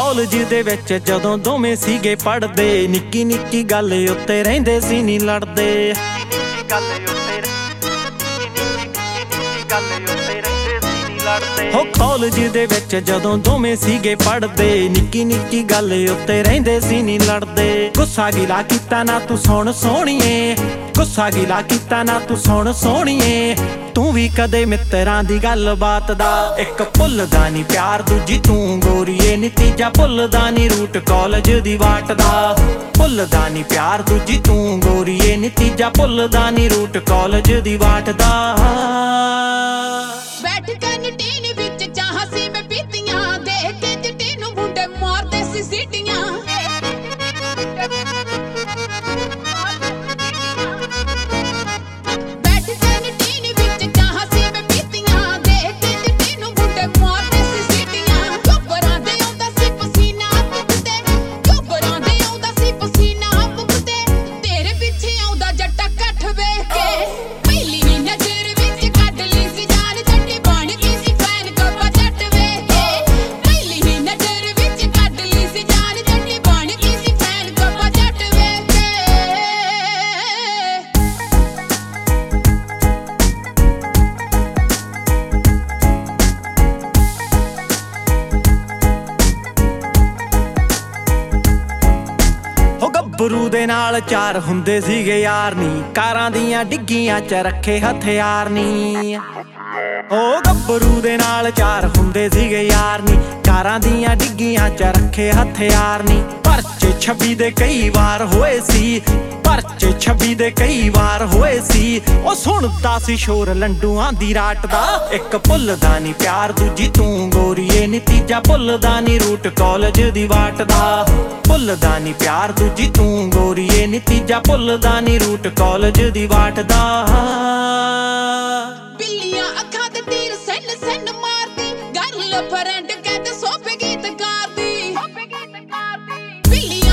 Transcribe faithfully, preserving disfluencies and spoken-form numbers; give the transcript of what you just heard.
College ਦੇ ਵਿੱਚ ਜਦੋਂ ਦੋਵੇਂ ਸੀਗੇ ਪੜ੍ਹਦੇ, ਨਿੱਕੀ ਨਿੱਕੀ ਗੱਲ ਉੱਤੇ ਰਹਿੰਦੇ ਸੀ ਨੀ ਲੜਦੇ। ਹੋ ਕਾਲਜ ਦੇ ਵਿੱਚ ਜਦੋਂ ਦੋਵੇਂ ਸੀਗੇ ਪੜ੍ਹਦੇ, ਨਿੱਕੀ ਨਿੱਕੀ ਗੱਲ ਉੱਤੇ ਰਹਿੰਦੇ ਸੀ ਨੀ ਲੜਦੇ। ਗੁੱਸਾ ਗਿਲਾ ਕੀਤਾ ਨਾ ਤੂੰ ਸੁਣ ਸੋਹਣੀਏ, ਗੁੱਸਾ ਗਿਲਾ ਕੀਤਾ ਨਾ ਤੂੰ ਸੁਣ ਸੋਹਣੀਏ। ਤੂੰ ਵੀ ਕਦੇ ਮਿੱਤਰਾਂ ਦੀ ਗੱਲਬਾਤ ਦਾ ਇੱਕ ਭੁੱਲਦਾ ਨੀ ਪਿਆਰ, ਦੂਜੀ ਤੂੰ ਗੋਰੀਏ ਨਤੀਜਾ ਭੁੱਲਦਾ ਨੀ ਰੂਟ ਕਾਲਜ ਦੀ ਵਾਟ ਦਾ। ਭੁੱਲਦਾ ਨੀ ਪਿਆਰ ਦੂਜੀ ਤੂੰ ਗੋਰੀਏ ਨਤੀਜਾ ਭੁੱਲਦਾ ਨੀ ਰੂਟ ਕਾਲਜ ਦੀ ਵਾਟ ਦਾ। ਬੈਠ ਕੈਂਟੀਨ ਵਿੱਚ ਚਾਹ ਸੀ ਮੈਂ ਪੀਤੀਆਂ, ਦੇਖ ਕੇ ਚਿੱਟੀ ਨੂੰ ਮੁੰਡੇ ਮਾਰਦੇ ਸੀ ਸੀਟੀਆਂ। ਬੈਠ ਕੈਂਟੀਨ ਵਿੱਚ ਚਾਹ ਸੀ ਮੈਂ ਪੀਤੀਆਂ, ਦੇਖ ਕੇ ਚਿੱਟੀ ਨੂੰ ਮੁੰਡੇ ਮਾਰਦੇ ਸੀ ਸੀਟੀਆਂ। ਚੋਬਰਾਂ ਦੇ ਆਉਂਦਾ ਸੀ ਪਸੀਨਾ ਪੁੱਗਦੇ, ਚੋਬਰਾਂ ਦੇ ਆਉਂਦਾ ਸੀ ਪਸੀਨਾ ਪੁੱਗਦੇ। ਤੇਰੇ ਪਿੱਛੇ ਆਉਂਦਾ ਜੱਟਾ ਕੱਠ ਵੇਖ ਕੇ, ਪਹਿਲੀ ਹੀ ਨਜ਼ਰ ਵਿੱਚ ਕੱਢ ਲਈ ਸੀ ਜਾਨ। ਜੱਟੀ ਬਣ ਗਈ ਸੀ ਫੈਨ ਕੱਪਾ ਜੱਟ ਵੇਖ ਕੇ, ਪਹਿਲੀ ਹੀ ਨਜ਼ਰ ਵਿੱਚ ਕੱਢ ਲਈ ਸੀ ਜਾਨ। ਜੱਟੀ ਬਣ ਗਈ ਸੀ ਫੈਨ ਕੱਪਾ ਜੱਟ ਵੇਖ ਕੇ। ਹੋ ਗੱਭਰੂ ਦੇ ਨਾਲ ਚਾਰ ਹੁੰਦੇ ਸੀਗੇ ਯਾਰ ਨੀ, ਕਾਰਾਂ ਦੀਆਂ ਡਿੱਗੀਆਂ ਚ ਰੱਖੇ ਹਥਿਆਰ ਨੀ। ਓ ਗੱਭਰੂ ਦੇ ਨਾਲ ਚਾਰ ਹੁੰਦੇ ਸੀਗੇ ਯਾਰ ਨੀ, ਕਾਰਾਂ ਦੀਆਂ ਡਿੱਗੀਆਂ ਚ ਰੱਖੇ ਹਥਿਆਰ ਨੀ। ਪਰਚੇ ਛੱਬੀ ਦੇ ਕਈ ਵਾਰ ਹੋਏ ਸੀ, ਪਰਚੇ ਛੱਬੀ ਦੇ ਕਈ ਵਾਰ ਹੋਏ ਸੀ। ਉਹ ਸੁਣਦਾ ਸੀ ਸ਼ੋਰ ਲੰਡੂਆਂ ਦੀ ਰਾਟ ਦਾ, ਇੱਕ ਭੁੱਲਦਾ ਨੀ ਪਿਆਰ ਦੂਜੀ ਤੂੰ ਗੋਰੀਏ ਨਤੀਜਾ ਭੁੱਲਦਾ ਨੀ ਰੂਟ ਕਾਲਜ ਦੀ ਵਾਟ ਦਾ। ਭੁੱਲਦਾ ਨੀ ਪਿਆਰ ਦੂਜੀ ਤੂੰ ਗੋਰੀਏ ਨਤੀਜਾ ਭੁੱਲਦਾ ਨੀ ਰੂਟ ਕਾਲਜ ਦੀ ਵਾਟ ਦਾ। ਬਿੱਲੀਆਂ ਅੱਖਾਂ ਤੇ ਤੀਰ ਸੈਨ ਸੈਨ ਮਾਰਦੀ, ਗਰਲ ਫਰੈਂਡ ਕਹਿੰਦੇ ਸੋਪੇ ਗੀਤ ਗਾਰਦੀ। ਬਿੱਲੀ